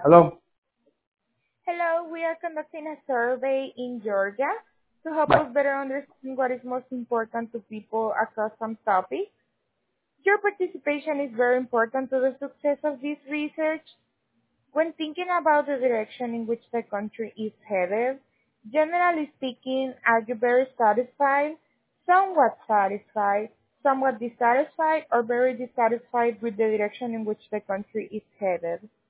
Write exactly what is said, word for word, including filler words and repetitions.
Hello. Hello, we are conducting a survey in Georgia to help Bye. us better understand what is most important to people across some topics. Your participation is very important to the success of this research. When thinking about the direction in which the country is headed, generally speaking, are you very satisfied, somewhat satisfied, somewhat dissatisfied, or very dissatisfied with the direction in which the country is headed?